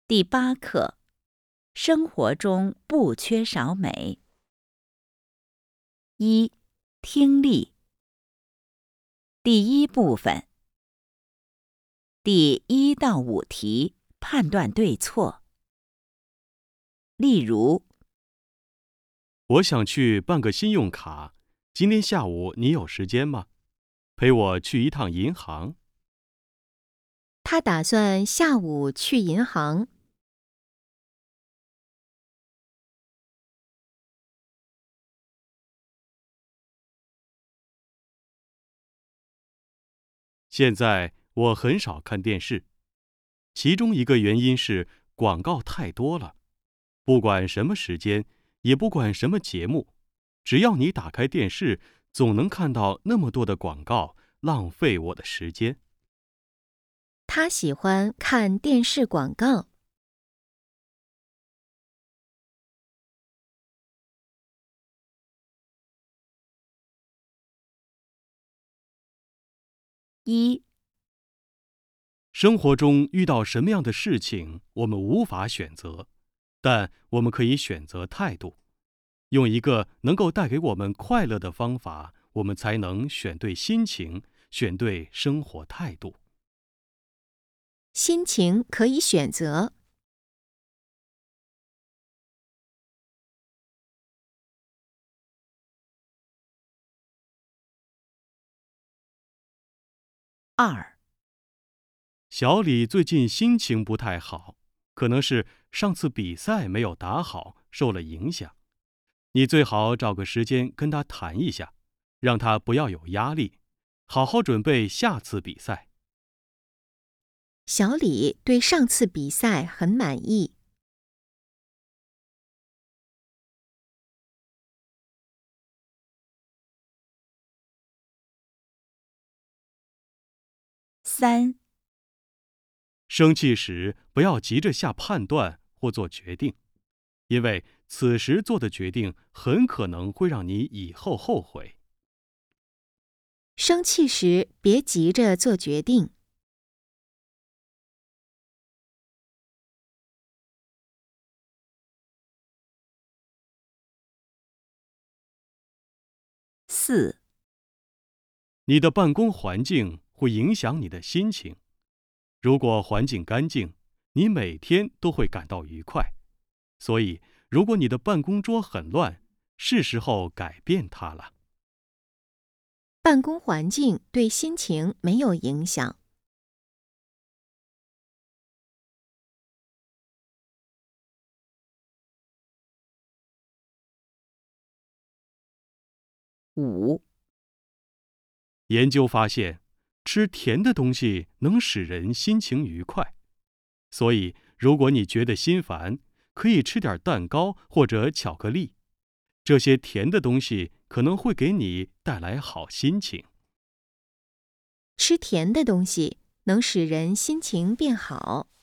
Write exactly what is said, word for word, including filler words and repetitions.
第八课，生活中不缺少美。一、听力。第一部分，第一到五题判断对错。例如， 我想去办个信用卡，今天下午你有时间吗？陪我去一趟银行。 他打算下午去银行。 现在我很少看电视，其中一个原因是广告太多了。不管什么时间，也不管什么节目，只要你打开电视，总能看到那么多的广告，浪费我的时间。 他喜欢看电视广告。 一、 生活中遇到什么样的事情，我们无法选择，但我们可以选择态度，用一个能够带给我们快乐的方法，我们才能选对心情，选对生活态度。 心情可以选择。 二、 小李最近心情不太好，可能是上次比赛没有打好，受了影响。你最好找个时间跟他谈一下，让他不要有压力，好好准备下次比赛。 小李对上次比赛很满意。 三、 生气时不要急着下判断或做决定，因为此时做的决定很可能会让你以后后悔。 生气时别急着做决定。 四、 你的办公环境会影响你的心情。如果环境干净，你每天都会感到愉快。所以，如果你的办公桌很乱，是时候改变它了。 办公环境对心情没有影响。 五、 研究发现，吃甜的东西能使人心情愉快。所以，如果你觉得心烦，可以吃点蛋糕或者巧克力。这些甜的东西可能会给你带来好心情。 吃甜的东西能使人心情变好。